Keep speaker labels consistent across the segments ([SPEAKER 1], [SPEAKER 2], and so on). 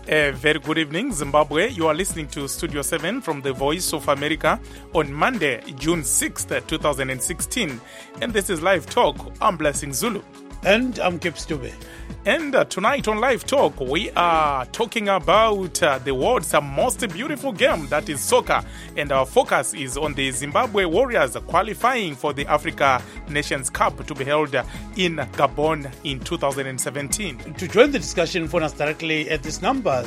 [SPEAKER 1] A very good evening, Zimbabwe. You are listening to Studio 7 from the Voice of America on Monday, June 6th, 2016. And this is Live Talk. I'm Blessing Zulu.
[SPEAKER 2] And I'm Kip Stube.
[SPEAKER 1] And tonight on Live Talk, we are talking about the world's most beautiful game, that is soccer. And our focus is on the Zimbabwe Warriors qualifying for the Africa Nations Cup to be held in Gabon in 2017.
[SPEAKER 2] To join the discussion, phone us directly at this number,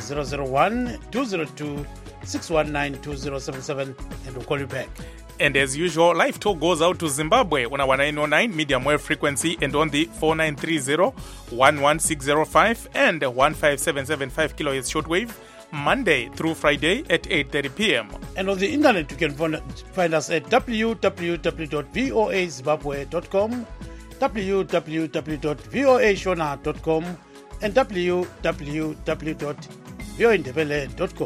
[SPEAKER 2] 001-202-619-2077, and we'll call you back.
[SPEAKER 1] And as usual, Live Talk goes out to Zimbabwe on our 909 medium wave frequency and on the 4930, 11605 and 15775 kilohertz shortwave, Monday through Friday at 8:30 p.m.
[SPEAKER 2] And on the internet, you can find us at www.voazimbabwe.com, www.voashona.com, and www.voindebele.com.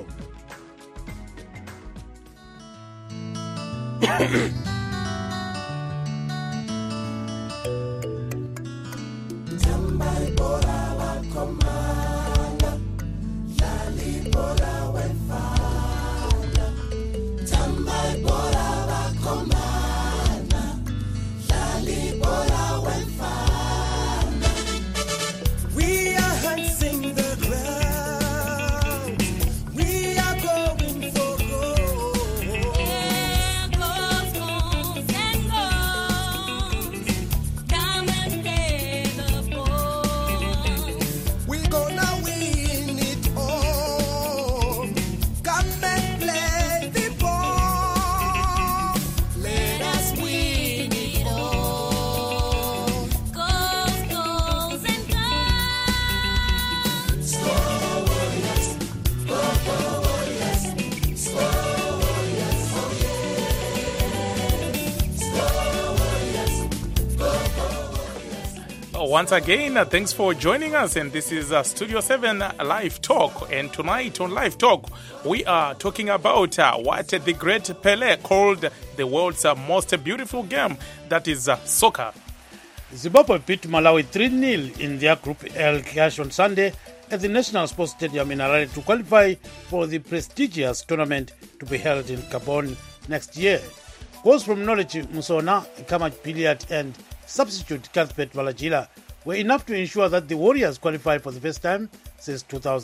[SPEAKER 1] Once again, thanks for joining us, and this is Studio 7 Live Talk. And tonight on Live Talk, we are talking about what the great Pele called the world's most beautiful game, that is soccer.
[SPEAKER 2] Zimbabwe beat Malawi 3-0 in their Group L clash on Sunday at the National Sports Stadium in Harare to qualify for the prestigious tournament to be held in Gabon next year. Goals from Knowledge Musona, Kamach Billiard, and substitute Cuthbert Valajila were enough to ensure that the Warriors qualified for the first time since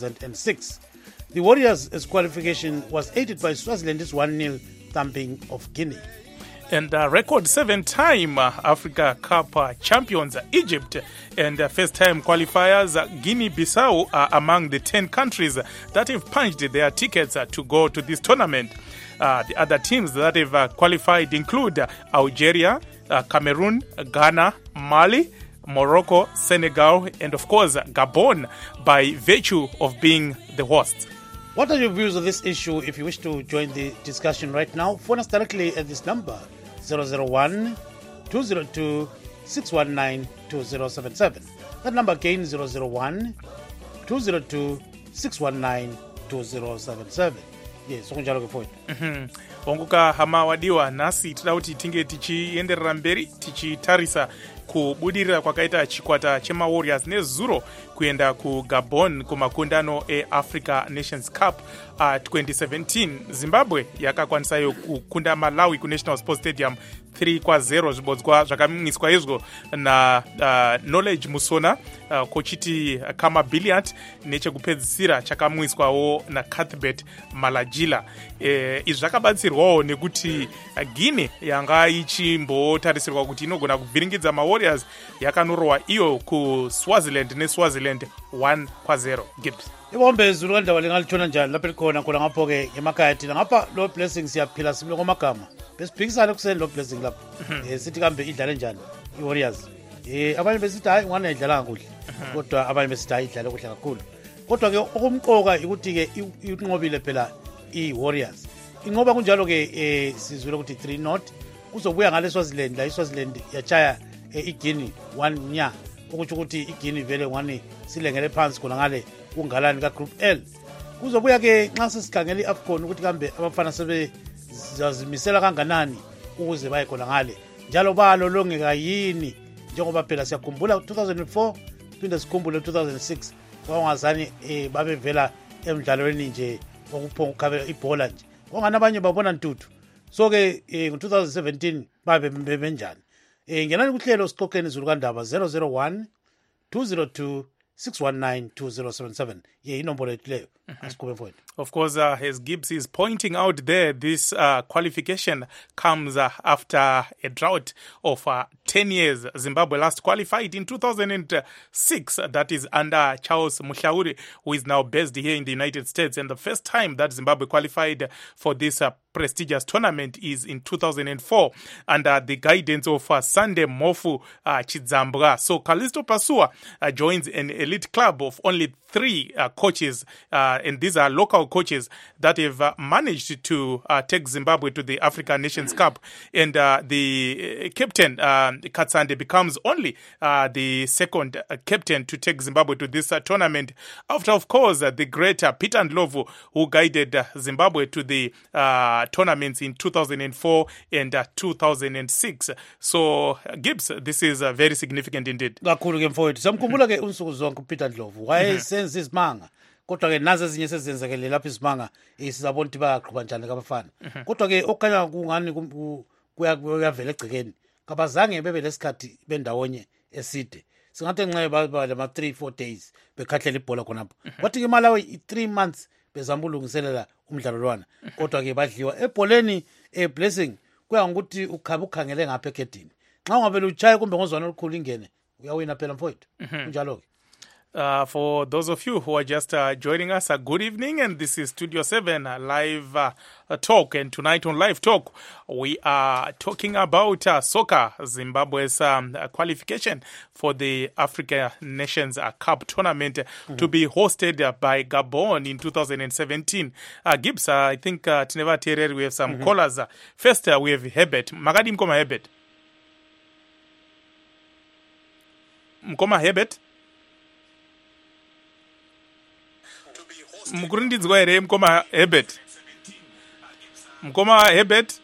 [SPEAKER 2] 2006. The Warriors' qualification was aided by Swaziland's 1-0 thumping of Guinea.
[SPEAKER 1] And record 7-time Africa Cup champions Egypt and first-time qualifiers Guinea-Bissau are among the 10 countries that have punched their tickets to go to this tournament. The other teams that have qualified include Algeria, Cameroon, Ghana, Mali, Morocco, Senegal, and of course Gabon, by virtue of being the hosts.
[SPEAKER 2] What are your views on this issue? If you wish to join the discussion right now, phone us directly at this number, 001-202-619-2077. That number again, 001-202-619-2077. Yes, unjalo ke phone.
[SPEAKER 1] Wanguka hama wadiwa nasi tida kuti tinge tichienderera mberi tichitarisa kubudirira kwakaita chikwata chema Warriors nezuro kuenda ku Gabon kumakundano Africa Nations Cup 2017. Zimbabwe yakakwanisa kukunda Malawi ku National Sports Stadium 3-0 zvibodzwa zvakamwiswa izvo na Knowledge Musona kochiti Kama Billiard nechekupedzisira chakamwiswawo na Cuthbert Malajila. Izvi zvakabatsirwawo nekuti Guinea yanga ichimbotarisirwa kuti inogona kuvhiringidza Warriors yakanorwa iyo ku Swaziland neSwaziland 1-0. Gibbs.
[SPEAKER 2] Ibombe zulu kandawo lingalithola njani lapha likhona khona ngapho ke emakhaya thina ngapha lo Blessing siyaphila simle komagama besiphikisana kuseni lo Blessing lapha sithi kambe idlale njani iWarriors abanye besithi hayi ngwana idlala kahle kodwa abanye besithi hayi idlala kahle kakhulu kodwa ke okumqoka ukuthi ke inqobile phela iWarriors inqoba kunjalo ke sizwile ukuthi 3-0 kuzobuya ngale Swaziland la iSwaziland yachaya iGuinea 1-0 ukuthi ukuthi iGuinea vele ngani silengele phansi khona ngale kungalani ka Group L. Kuzobuya ke nxa sesikhangela iAfcon ukuthi kambe abafana sebezazimisela kanganani ukuze baye khona ngale. Njalo balolongeka yini njengoba phela siyakhumbula 2004 phinde sikhumbule 2006 kwangazani babevela emidlalweni nje okuphonga ukukhabela ibhola nje ongani abanye babona ntuthu so ke ngo-2017 babe benjani ngenani kuhlelo sixoxeni izulu kandaba 001 202 619 2077 inombolo yethu leyo asikhuphe mfowethu.
[SPEAKER 1] Of course, as Gibbs is pointing out there, this qualification comes after a drought of 10 years. Zimbabwe last qualified in 2006. That is under Charles Mushauri, who is now based here in the United States. And the first time that Zimbabwe qualified for this prestigious tournament is in 2004 under the guidance of Sande Mofu Chidzambwa. So Callisto Pasua joins an elite club of only 3 coaches, and these are local coaches that have managed to take Zimbabwe to the African Nations Cup. And the captain, Katsande, becomes only the second captain to take Zimbabwe to this tournament. After, of course, the great Peter Ndlovu, who guided Zimbabwe to the tournaments in 2004 and 2006. So, Gibbs, this is very significant indeed.
[SPEAKER 2] Kakhulu ke mfowethu. Samkhumbula ke unsuku zonke uPeter Ndlovu. Wayesenza isimanga. Kodwa ke nazo ezinye sezenzekele lapha isimanga sizabona ukuthi bayaqhubha njani kabafana. Kodwa ke okanya kungani kuyavela egcekeni. Kabazange bebe lesikhathi bendawonye eside. Singathi ngenxa baba lama 3-4 days bekhahlela ibhola khonapho. Kwathi ke Malawi 3 months bezama ulungiselela umdlalolwana. Kodwa ke badliwa ebholeni Blessing kuya ngokuthi ukhabe ukhangele ngapha ekhedini. Xa ungavela uchaye kumbe ngozwana olukhulu ingene uyawina phela mfowethu. Kunjalo ke.
[SPEAKER 1] For those of you who are just joining us, good evening, and this is Studio 7 Live Talk. And tonight on Live Talk, we are talking about soccer, Zimbabwe's qualification for the Africa Nations Cup tournament to be hosted by Gabon in 2017. Gibbs, I think Tineva Terere, we have some callers. First, we have Herbert. Magadi Mkoma Herbert. Mkoma Herbert. Mkurundidzwa here Mkoma Herbert. Mkoma Herbert.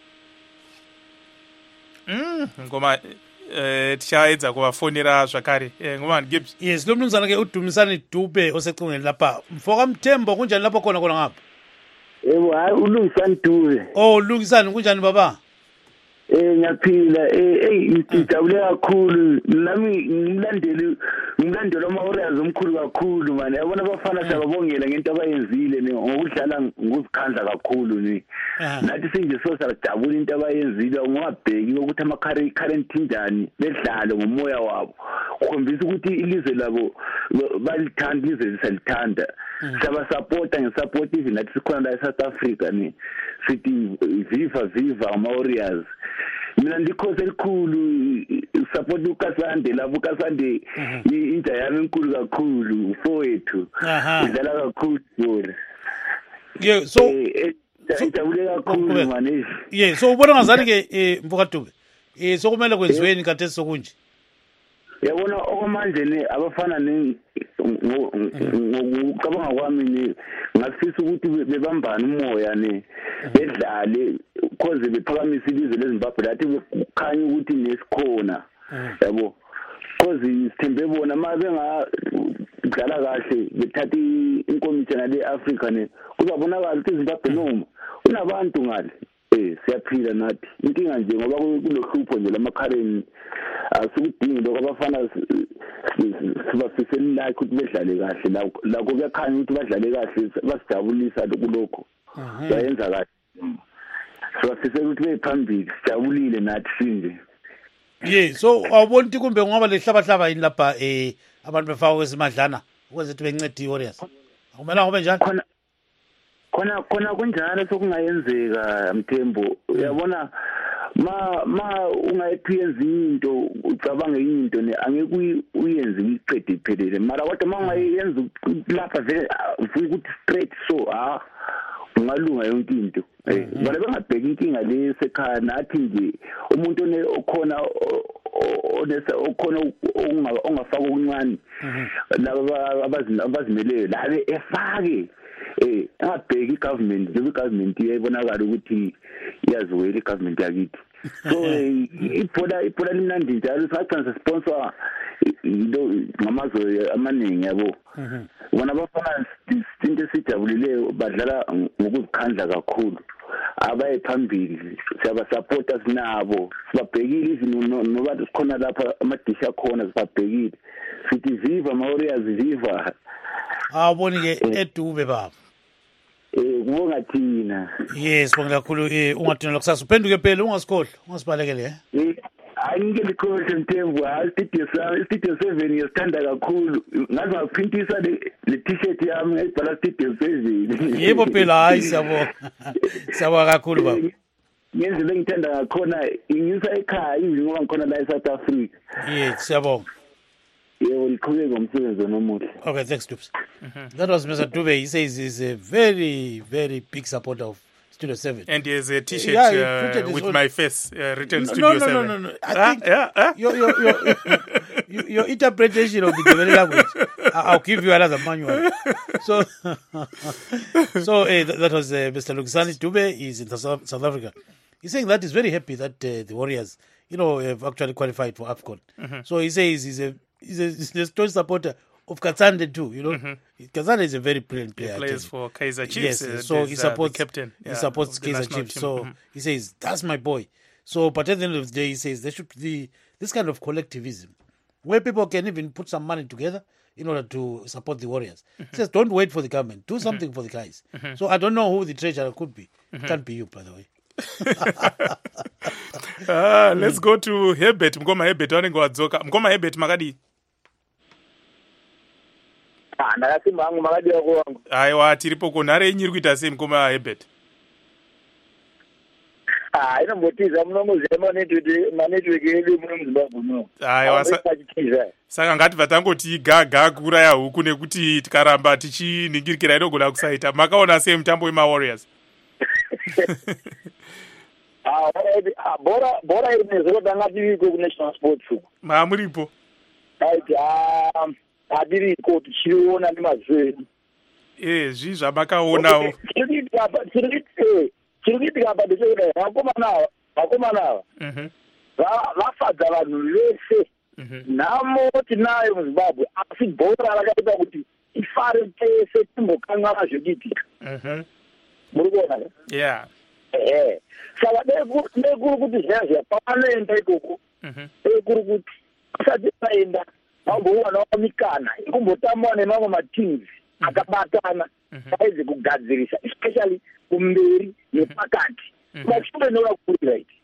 [SPEAKER 1] Mkoma tichaedza kuvafonera zvakare. Ngoma Gibbs.
[SPEAKER 2] Yes, lo mnumzana ke uDumisani Dube osecingweni lapha. Mfoka Mthembo kunjani lapho khona ngapha?
[SPEAKER 3] Hayi uLungisani Dube.
[SPEAKER 2] Oh, Lungisani kunjani baba?
[SPEAKER 3] Ngiyaphila ngijabule kakhulu nami ngimlandela ama-Warriors omkhulu kakhulu manje yabona abafana siyababongela ngento abayenzile ngokudlala ngokuzikhandla kakhulu nathi sinje sosajabula into abayenzile ungabheki ukuthi ama-current njani bedlale ngomoya wabo kukhombisa ukuthi ilizwe labo balithanda ilizwe lisalithanda siyabasapota ngesapoti even nathi sikhona la eSouth Africa sithi viva ama-Warriors. Mina ndikhoze elikhulu support uKasande lapho uKasande inja yami enkulu kakhulu mfowethu idlala kakhulu bona.
[SPEAKER 2] Yeah, so
[SPEAKER 3] jabule kakhulu manje.
[SPEAKER 2] Yeah, so ubona ngazani ke Mfoka Dube so kumele kwenziweni kade sokunje.
[SPEAKER 3] Yabona okwamanje abafana ngokucabanga kwami ngafisa ukuthi bebambane umoya bedlale cause bephakamisa ilizwe leZimbabwe lathi kukhanya ukuthi nesikhona yabo cause sithembe bona mabe ngadlala kahle bethatha inkomiti nale Africa kuzabonakala ukuthi iZimbabwe noma unabantu ngale siyaphila nathi inkinga nje ngoba kunohlupho nje lamakhareni asukudingi lokho abafana sibafisela like ukuthi bedlale kahle la kuyakhanya ukuthi badlale kahle basijabulisa kulokho bayenza kahle sibafisela ukuthi bephambili sijabulile nathi sinje.
[SPEAKER 2] Yeah, so awubona ukuthi kumbe ngoba lehlabahlaba yini lapha abantu befaka kwezimadlana ukwenza ukuthi bencede iWarriors akumela ngobe njani
[SPEAKER 3] khona kunjalo sokungayenzeka Mthembo uyabona ma ungayiphiyeza into ucabange into angeke uyenze uyiqede iphelele mara kodwa mangayenza lapha vele ufuna ukuthi straight so ungalunga yonke into bale bengabheka inkinga lesekhaya nathi nje umuntu okhona okhona ongafaka okuncane laba abazimeleyo labe efake angabheki igovernment njengoba igovernment iyayibonakala ukuthi iyaziwela igovernment yakithi So ibhola limnandi njalo sathi sponsor ngamazwe amaningi yabo. Bona bafana into esijabulileyo badlala ngokuzikhandla kakhulu. Abaye phambili siyabasupporta sinabo sibabhekile izinto noba sikhona lapha amadisha khona sibabhekile sithi viva Warriors viva.
[SPEAKER 2] Awuboni ke edube baba.
[SPEAKER 3] Kubonga thina.
[SPEAKER 2] Yes, bonga kakhulu ungathina lokusasa uphenduke phela ungasikhohlwa ungasibalekele
[SPEAKER 3] Angike likhohle Mthembu studio 7 yasithanda kakhulu ngaze ngaphintisa le t-shirt yami ebhala studio 7.
[SPEAKER 2] Yebo phela hayi siyabonga kakhulu baba.
[SPEAKER 3] Ngenze bengithanda ngakhona ingisa ekhaya ngoba ngikhona la eSouth Africa.
[SPEAKER 2] Yes, siyabonga.
[SPEAKER 3] Yebo liqhubeke ngomsebenzi nomuhle.
[SPEAKER 2] Okay, thanks Dubs. That was Mr. Dube. He says he's a very, very big supporter of Studio 7.
[SPEAKER 1] And he has a t-shirt with my face written Studio 7.
[SPEAKER 2] No. I think your interpretation of the Ndebele language, I'll give you another manual. So that was Mr. Luxani Dube. He's in South Africa. He's saying that he's very happy that the Warriors, have actually qualified for AFCON. So he says he's a strong supporter of Katsande too, Katsande is a very brilliant player.
[SPEAKER 1] He plays for Kaizer Chiefs.
[SPEAKER 2] Yes, so he supports
[SPEAKER 1] the captain.
[SPEAKER 2] He supports Kaizer Chiefs. So he says that's my boy. So, but at the end of the day, he says there should be this kind of collectivism where people can even put some money together in order to support the Warriors. He says don't wait for the government, do something for the guys. So I don't know who the treasurer could be. It can't be you, by the way.
[SPEAKER 1] Let's go to Herbert. Mgoma Herbert wanenge wadzoka. Mgoma Herbert makadi.
[SPEAKER 4] Ndakasimba hangu makadiwa kwangu.
[SPEAKER 1] Aiwa tiripo konhare inyiri kuita sei Mgoma Herbert?
[SPEAKER 4] Inombotiza munomuziva manetwork yedu muno muZimbabwe muno.
[SPEAKER 1] Aiwa saka ngati tangoti gaga kuraya huku nekuti tikaramba tichiningirikira inogona kusaita. Makaona sei mutambo wemaWarriors?
[SPEAKER 4] Bora iri nezokotanga tiriko kunational sports.
[SPEAKER 1] Muripo?
[SPEAKER 4] Hadiriko tichiona nemaziso edu.
[SPEAKER 1] Zvii zvamakaonawo?
[SPEAKER 4] Chiri kuitika apa ndechekuti vakomana ava vafadza vanhu vese. Nhamo tinayo muZimbabwe asi bhora rakaita kuti ifare tese timbokanganwa zvekuitika. Muri kuona?
[SPEAKER 1] Yeah.
[SPEAKER 4] Saka nekuri kuti zviya pavanoenda ikoko ekuri kuti asati vaenda vambowanawo mikana ikumbotambawo nemamwe mateams akabatana vaedze kugadzirisa especially kumberi nepakati mashure novakurira iti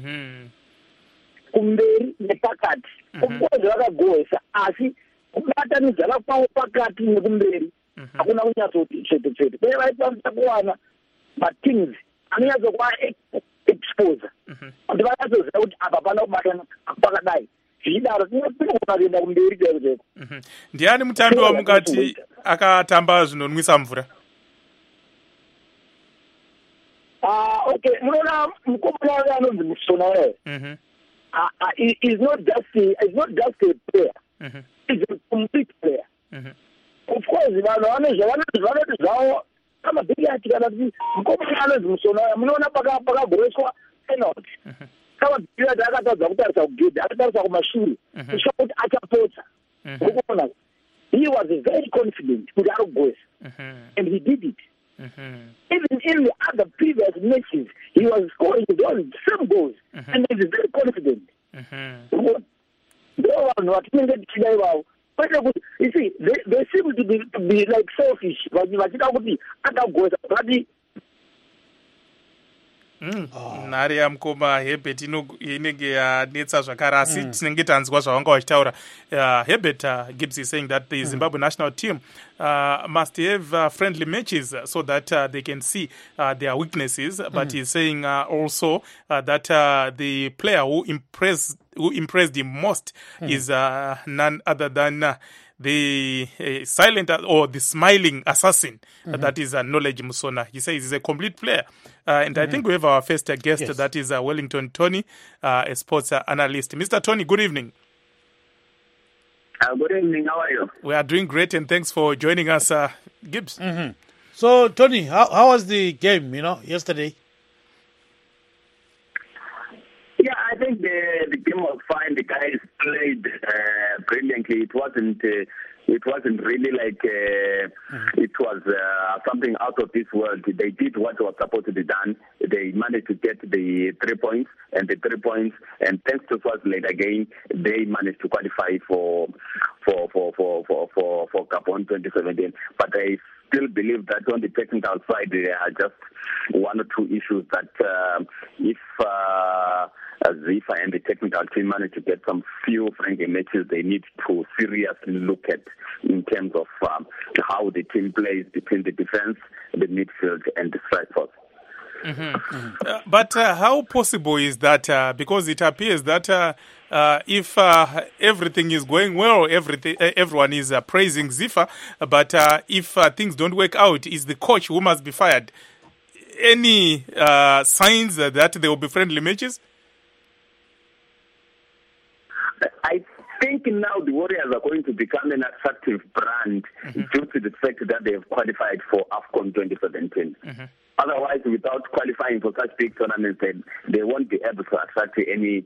[SPEAKER 4] kumberi nepakati ukozi vakagohesa asi kubatanidzana kwavo pakati nekumberi hakuna kunyatsoti tsvete uye vaikwanisa kuwana mateams anonyatsokuva exposa kuti vakatsoziva kuti apa pana kubatana pakadai zvichidaro tinopinogona kuenda kumberi chaiko.
[SPEAKER 1] Ndiani mutambi wamukati akatamba zvinonwisa mvura?
[SPEAKER 4] Okay, munoona mukomana wake anonzi Musona wewe. Is not just a player. He's a complete player. Of course, vanoti zvavo kamabhiki atikana kuti mukomana anonzi Musona wewe. Munoona pakagoreswa penalty. Kamabhiki ati akatadza kutarisa kugedhi, akatarisa kumashure. Kusho kuti achapotsa. Mukomana. He was very confident kuti arikugoesa. And he did it. Even in the other previous matches, he was scoring those same goals, and he was very confident. You see, they seem to be like selfish. But
[SPEAKER 1] nhare yamukoma Herbert inenge yanetsa zvakare asi tinenge tanzwa zvavanga vachitaura. Herbert Gibbs is saying that the Zimbabwe national team must have friendly matches so that they can see their weaknesses, but he's saying also that the player who impressed him most is none other than the silent or the smiling assassin, that is Knowledge Musona. He says he's a complete player. And I think we have our first guest, that is Wellington Tony, a sports analyst. Mr. Tony, good evening.
[SPEAKER 3] Good evening, how are you?
[SPEAKER 1] We are doing great, and thanks for joining us, Gibbs.
[SPEAKER 2] So, Tony, how was the game, yesterday?
[SPEAKER 3] game was fine. The guys played brilliantly. It wasn't really like it was something out of this world. They did what was supposed to be done. They managed to get the 3 points, and thanks to Swaziland again, they managed to qualify for Gabon 2017. But I still believe that on the technical side, there are just one or two issues that if Zifa and the technical team manage to get some few friendly matches, they need to seriously look at in terms of how the team plays between the defense, the midfield, and the strike force.
[SPEAKER 1] But how possible is that? Because it appears that if everything is going well, everyone is praising Zifa, but if things don't work out, is the coach who must be fired. Any signs that there will be friendly matches?
[SPEAKER 3] I think now the Warriors are going to become an attractive brand due to the fact that they have qualified for AFCON 2017. Otherwise, without qualifying for such big tournaments, they won't be able to attract any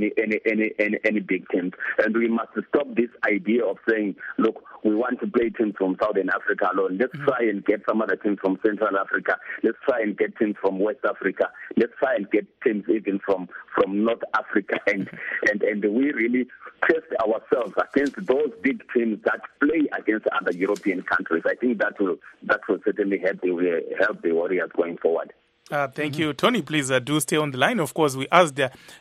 [SPEAKER 3] big teams. And we must stop this idea of saying, look, we want to play teams from Southern Africa alone. Let's try and get some other teams from Central Africa. Let's try and get teams from West Africa. Let's try and get teams even from North Africa. And we really test ourselves against those big teams that play against other European countries. I think that will certainly help the Warriors going forward.
[SPEAKER 1] Thank you. Tony, please do stay on the line. Of course, we asked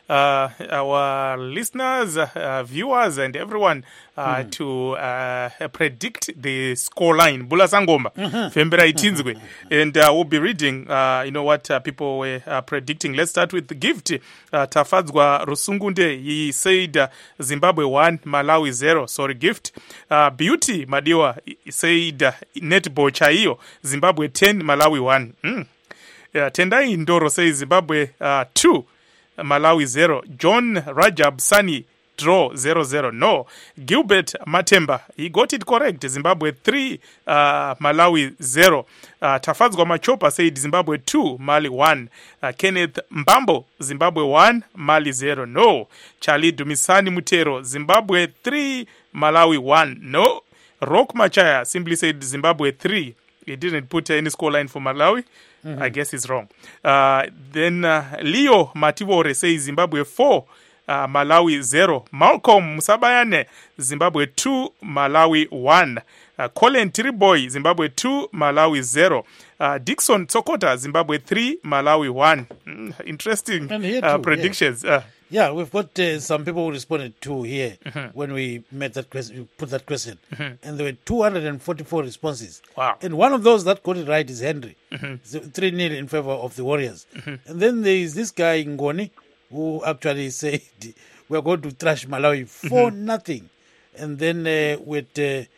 [SPEAKER 1] our listeners, viewers, and everyone to predict the scoreline. Bula Sangoma, Fembera Itinzwe. And we'll be reading, what people were predicting. Let's start with the gift. Tafadzwa Rusungunde, he said Zimbabwe 1, Malawi 0. Sorry, gift. Beauty Madiwa said netball Chaio, Zimbabwe 10, Malawi 1. Tendai Ndoro says Zimbabwe 2, Malawi 0. John Rajab Sani draw 0-0. No. Gilbert Matemba, he got it correct. Zimbabwe 3, Malawi 0. Tafadzwa Machopa said Zimbabwe 2, Mali 1. Kenneth Mbambo, Zimbabwe 1, Mali 0. No. Charlie Dumisani Mutero, Zimbabwe 3, Malawi 1. No. Rock Machaya simply said Zimbabwe 3. He didn't put any scoreline for Malawi. I guess he's wrong. Then Leo Mativore says Zimbabwe 4, Malawi 0. Malcolm Musabayane, Zimbabwe 2, Malawi 1. Colin Tiriboy, Zimbabwe 2, Malawi 0. Dixon Tsokota, Zimbabwe 3, Malawi 1. Interesting predictions.
[SPEAKER 2] Yeah, we've got some people who responded to here when we made that question, we put that question, and there were 244 responses.
[SPEAKER 1] Wow!
[SPEAKER 2] And one of those that got it right is Henry, 3-0 in favor of the Warriors. And then there is this guy Ngoni who actually said we're going to trash Malawi 4-0. And then with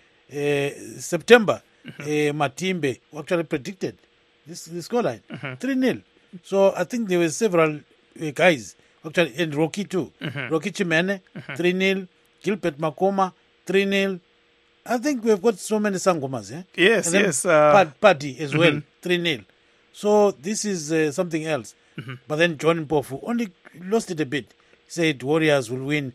[SPEAKER 2] September, Matimbe who actually predicted this scoreline 3-0. So I think there were several guys. Actually, and Rocky too. Rocky Chimene, 3-0. Gilbert Makoma, 3-0. I think we've got so many Sangomas.
[SPEAKER 1] Yes, yes.
[SPEAKER 2] Paddy as well, 3-0. So this is something else. But then John Mpofu only lost it a bit. He said Warriors will win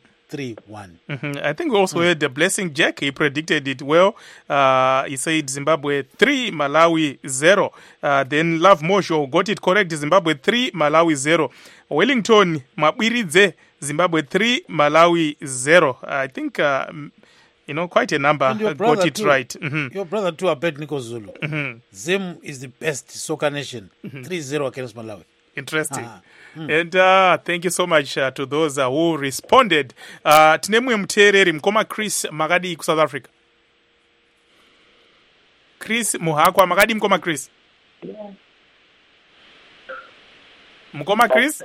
[SPEAKER 2] 3-1.
[SPEAKER 1] I think we also had the Blessing Jack. He predicted it well. He said Zimbabwe 3, Malawi 0. Then Love Mosho got it correct. Zimbabwe 3, Malawi 0. Wellington Mabiridze, Zimbabwe 3, Malawi 0. I think, quite a number got it
[SPEAKER 2] too,
[SPEAKER 1] right.
[SPEAKER 2] Your brother too, Abednego Zulu. Zim is the best soccer nation. 3-0 against Malawi.
[SPEAKER 1] Interesting. And thank you so much to those who responded. Tinemwe mtereri mkoma Chris Magadi ku South Africa. Chris Muhakwa Magadi mkoma Chris. Mkoma Chris?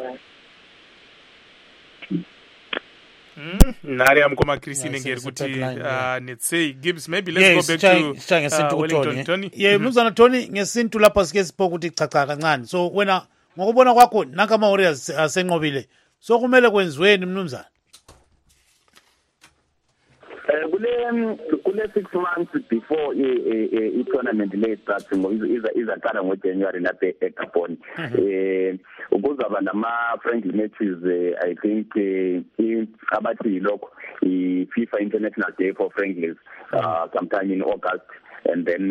[SPEAKER 1] Nari mkoma Chris inengeri kuti netsei Gibbs, maybe let's go back to Wellington Tony.
[SPEAKER 2] Yeah, mnuzana Tony ngesintu lapha sikesipo kuti chacha kancane. So wena ngokubona kwakho nanka Warriors asenqobile. So kumele kwenziweni mnumzana?
[SPEAKER 3] kule 6 months before i-tournament le starts izaqala ngoJanuary lapha eGabon. Ukuzaba nama-friendly matches, I think abathi lokho i-FIFA International Day for Friendlies sometime in August, and then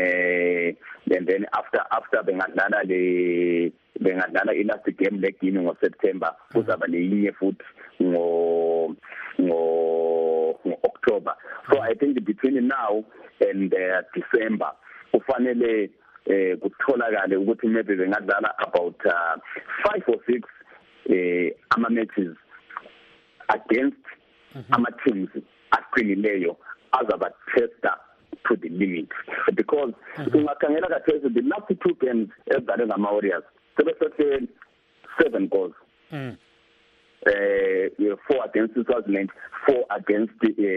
[SPEAKER 3] after bengadlala i-last game le-Guinea ngoSeptember, kuzaba leyinye futhi October. So I think between now and December kufanele kutholakale ukuthi maybe bengadlala about 5 or 6 ama matches against ama teams aqinileyo azaba testa to the limit, because ungakhangela kathesi the last 2 games ezidlale ngama Warriors sebese 7 goals. 4 against Swaziland, 4 against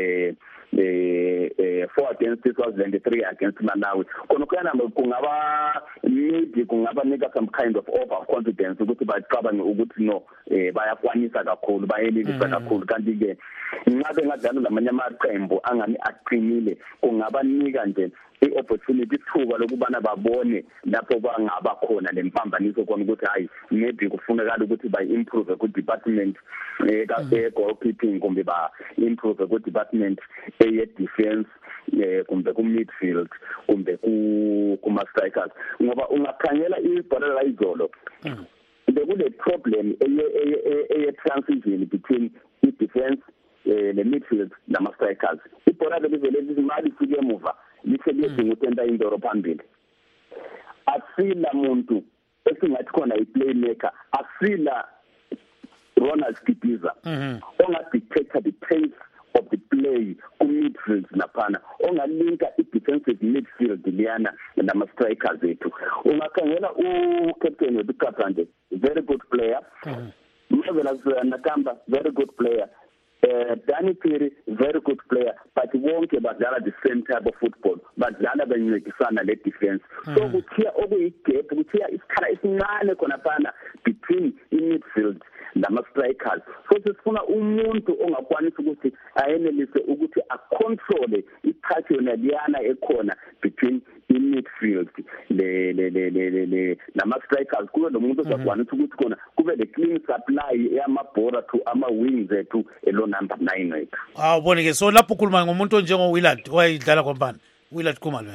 [SPEAKER 3] 4 against Swaziland, 3 against Malawi. Konokana kungaba nika some kind of overconfidence ukuthi bacabanga ukuthi no bayakwanisa kakhulu, bayelelisa kakhulu, kanti ke ngabe ngadlala lamanye amaqembu angani aqinile kungaba nika nje i-opportunity ithuba lokubana babone lapho bangaba khona lempambaniso kona ukuthi hayi maybe kufunekala ukuthi ba-improve ku-department goalkeeping, kumbe ba-improve ku-department ye-defense, kumbe ku-midfield, kumbe kuma-strikers. Ngoba ungakhangela ibhola layizolo bekule problem eye-transition between i-defense, le-midfield nama-strikers. Ibhola belivele imali ifike emuva lithe lidinga utenta indoro phambili. Asila muntu esingathi khona i-playmaker, asila Ronald Skipiza ongadictate the pace of the play ku-midfield naphana, ongalinka i-defensive midfield liyana nama-strikers ethu. Ungakhangela u-captain weBikapa nje, very good player. Marvelous Nakamba, very good player. Danny Phiri, very good player, but wonke badlala the same type of football, badlala bencedisana le defense. So kuthiya okuyigap, kuthiya isikhala esincane khona phana between i-midfield nama-strikers. So sifuna umuntu ongakwanisa ukuthi ayenelise ukuthi acontrole i-pattern liyana ekhona between i-midfield nama-strikers, kube lo muntu ozakwanisa ukuthi khona kube le clean supply yamabhora to ama-wings ethu elo number 9 wethu.
[SPEAKER 2] Ubone ke, so lapho ukhuluma ngomuntu onjengo-Willard owayedlala kwampana, Willard Khumalo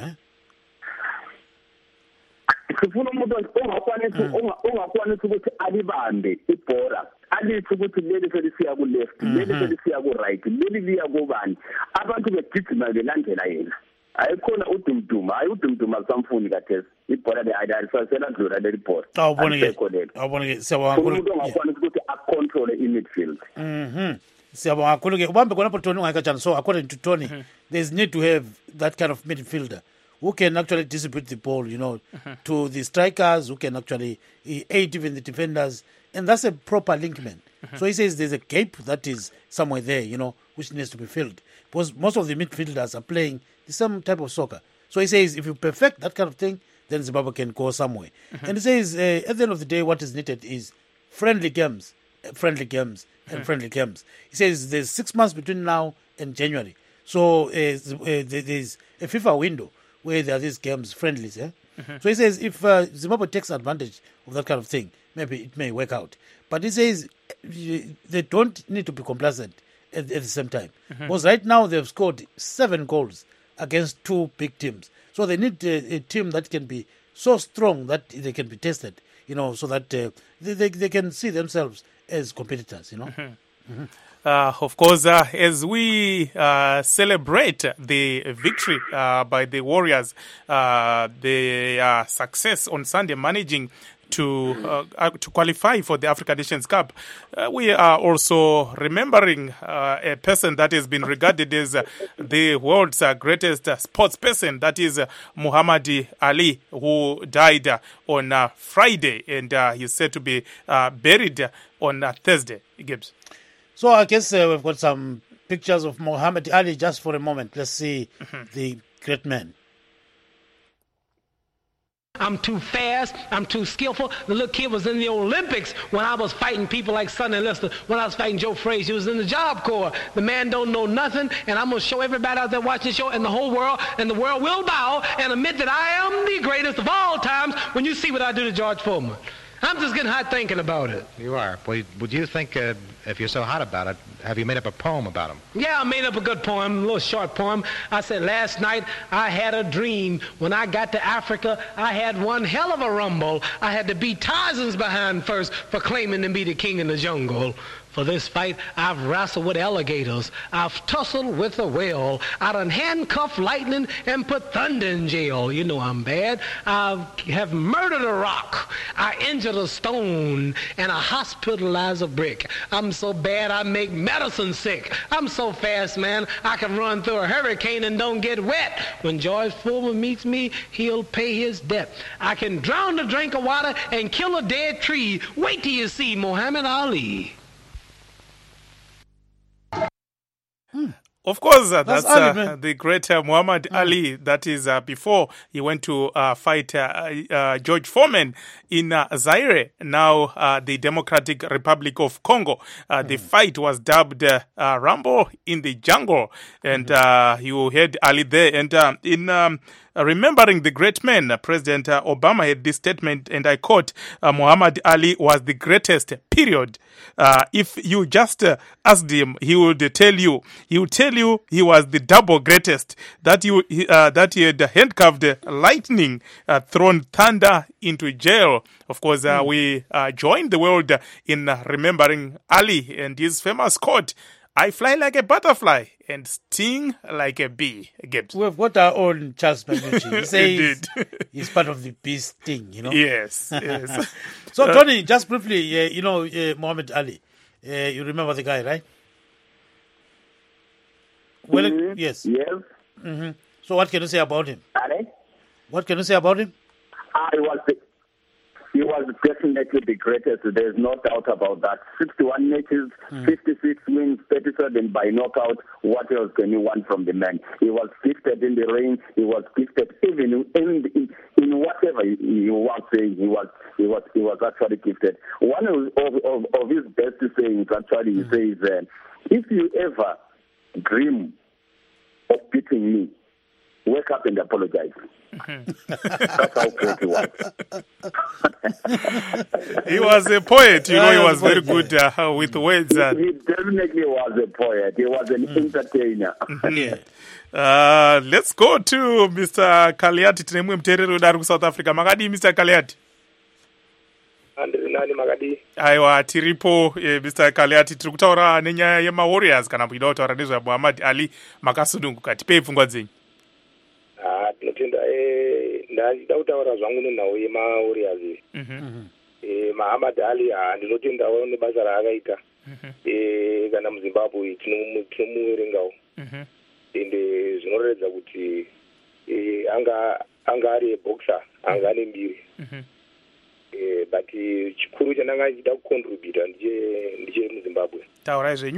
[SPEAKER 3] sifuna umuntu ongakwanisa ukuthi alibambe ibhora, alithi ukuthi leli selisiya ku-left, leli selisiya ku-right, leli liya kubani, abantu begijima belandela yena. Ayikhona udumduma, hayi udumduma asamfuni kathesi ibhola le-ayidalisasela dlula leli bhola.
[SPEAKER 2] Awubone ke, siyabonga kakhulu.
[SPEAKER 3] Umuntu ongakwanisa ukuthi acontrole i-midfield.
[SPEAKER 2] Siyabonga kakhulu ke, ubambe khonapho Tony ungayikajani. So according to Tony, there's need to have that kind of midfielder who can actually distribute the ball, to the strikers, who can actually aid even the defenders, and that's a proper linkman. So he says there's a gap that is somewhere there, which needs to be filled, because most of the midfielders are playing the same type of soccer. So he says if you perfect that kind of thing, then Zimbabwe can go somewhere. And he says at the end of the day, what is needed is friendly games. And friendly games. He says there's 6 months between now and January. So there's a FIFA window where there are these games, friendlies. So he says if Zimbabwe takes advantage of that kind of thing, maybe it may work out. But he says they don't need to be complacent at the same time. Because right now they've scored 7 goals against 2 big teams. So they need a team that can be so strong that they can be tested, so that they can see themselves as competitors,
[SPEAKER 1] Of course, as we celebrate the victory by the Warriors, their success on Sunday, managing to qualify for the Africa Nations Cup, we are also remembering a person that has been regarded as the world's greatest sports person, that is Muhammad Ali, who died on Friday, and he's said to be buried on Thursday. Gibbs.
[SPEAKER 2] So I guess we've got some pictures of Muhammad Ali just for a moment. Let's see the great man.
[SPEAKER 5] I'm too fast. I'm too skillful. The little kid was in the Olympics when I was fighting people like Sonny Liston. When I was fighting Joe Frazier, he was in the Job Corps. The man don't know nothing, and I'm going to show everybody out there watching the show and the whole world, and the world will bow and admit that I am the greatest of all times when you see what I do to George Foreman. I'm just getting hot thinking about it.
[SPEAKER 6] You are. Well, would you think, if you're so hot about it, have you made up a poem about him?
[SPEAKER 5] Yeah, I made up a good poem, a little short poem. I said, last night I had a dream. When I got to Africa, I had one hell of a rumble. I had to beat Tarzan's behind first for claiming to be the king in the jungle. For this fight, I've wrestled with alligators. I've tussled with a whale. I done handcuffed lightning and put thunder in jail. You know I'm bad. I have murdered a rock. I injured a stone. And I hospitalized a brick. I'm so bad I make medicine sick. I'm so fast, man, I can run through a hurricane and don't get wet. When George Foreman meets me, he'll pay his debt. I can drown a drink of water and kill a dead tree. Wait till you see Muhammad Ali.
[SPEAKER 1] Of course, that's
[SPEAKER 2] Ali,
[SPEAKER 1] the great Muhammad Ali. That is before he went to fight George Foreman in Zaire, now the Democratic Republic of Congo. The fight was dubbed Rambo in the Jungle, and you heard Ali there. And in remembering the great man, President Obama had this statement, and I quote, Muhammad Ali was the greatest, period. If you just asked him, he would tell you he was the double greatest, that he had handcuffed lightning, thrown thunder into jail. Of course, we joined the world in remembering Ali and his famous quote, I fly like a butterfly and sting like a bee.
[SPEAKER 2] We've got our own Charles Manucci. He says he's part of the bee sting, you know?
[SPEAKER 1] Yes, yes.
[SPEAKER 2] So, Tony, just briefly, Muhammad Ali, you remember the guy, right? Well, yes.
[SPEAKER 3] Yes.
[SPEAKER 2] Mm-hmm. So what can you say about him?
[SPEAKER 3] Ali?
[SPEAKER 2] What can you say about him?
[SPEAKER 3] He was definitely the greatest. There's no doubt about that. 61 matches, 56 wins, 37 by knockout. What else can you want from the man? He was gifted in the ring. He was gifted even in whatever you want saying. He was actually gifted. One of his best sayings actually he says, if you ever dream of beating me, wake up and apologize. That's how great he was.
[SPEAKER 1] He was a poet, he was very good with words.
[SPEAKER 3] He definitely was a poet. He was an entertainer.
[SPEAKER 1] Let's go to Mr. Kaliati. Tinemwe mterero dari ku South Africa. Makadi Mr. Kaliati.
[SPEAKER 4] Nani makadi?
[SPEAKER 1] Aiwa tiripo Mr. Kaliati tiri kutaura nenyaya yema-Warriors kana kuida kutaura nezva Muhammad Ali makasununguka. Tipei pfungwa dzenyu.
[SPEAKER 4] Tinotenda ndida kutaura zvangu nenhau yema-Warriors. Muhammad Ali ndinotendawo nebasa raakaita. Kana muZimbabwe tinomuverengawo. Ende zvinoratidza kuti anga ari boxer, anga ane mbiri. But chikuru chananga chida kucontributa ndiche muZimbabwe.
[SPEAKER 1] Taurai zvenyu.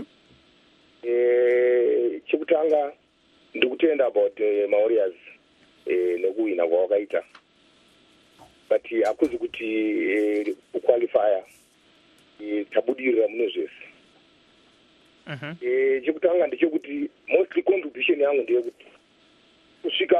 [SPEAKER 4] Chekutanga ndikutenda about ma-Warriors nekuwina kwawakaita. But hakuzi kuti kuqualifya tabudirira muno zvese. Chekutanga ndechekuti mostly contribution yangu ndeyekuti kusvika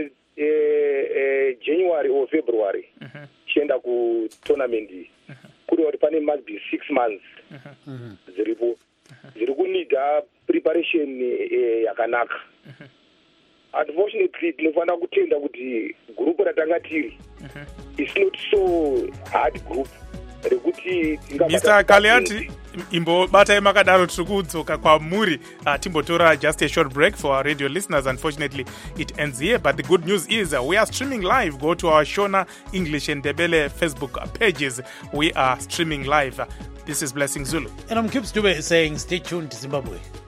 [SPEAKER 4] January or February chienda ku tournament kuri kuti pane must be 6 months ziripo ziri kunida preparation yakanaka. Unfortunately tinofanira kutenda kuti group ratanga tiri is not so hard group rekuti
[SPEAKER 1] Mr. Kaliati imbobatai makadaro tiri kudzoka kwamuri timbotora just a short break for our radio listeners. Unfortunately it ends here, but the good news is we are streaming live. Go to our Shona English and Ndebele Facebook pages. We are streaming live. This is Blessing Zulu
[SPEAKER 2] and I'm Kip Stube saying stay tuned to Zimbabwe.